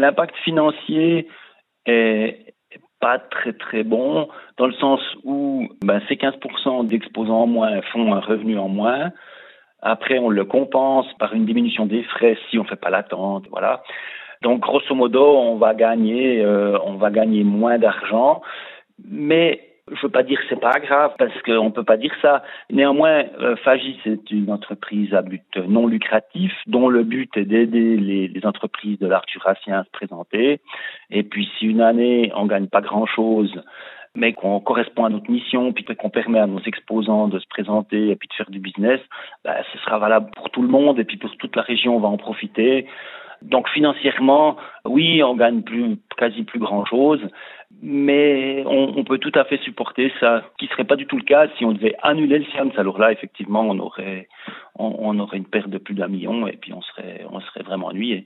l'impact financier est pas très très bon, dans le sens où ces 15% d'exposants en moins font un revenu en moins. Après, on le compense par une diminution des frais si on ne fait pas l'attente, voilà. Donc, grosso modo, on va gagner moins d'argent, mais je veux pas dire que c'est pas grave parce qu'on peut pas dire ça. Néanmoins, Fagis est une entreprise à but non lucratif dont le but est d'aider les entreprises de l'art jurassien à se présenter. Et puis, si une année on gagne pas grand-chose, mais qu'on correspond à notre mission, puis qu'on permet à nos exposants de se présenter et puis de faire du business, ce sera valable pour tout le monde et puis pour toute la région, on va en profiter. Donc financièrement, oui, on gagne quasi plus grand-chose, mais on peut tout à fait supporter ça, ce qui serait pas du tout le cas si on devait annuler le SIAMS. Alors là, effectivement, on aurait une perte de plus d'1 million et puis on serait vraiment ennuyé.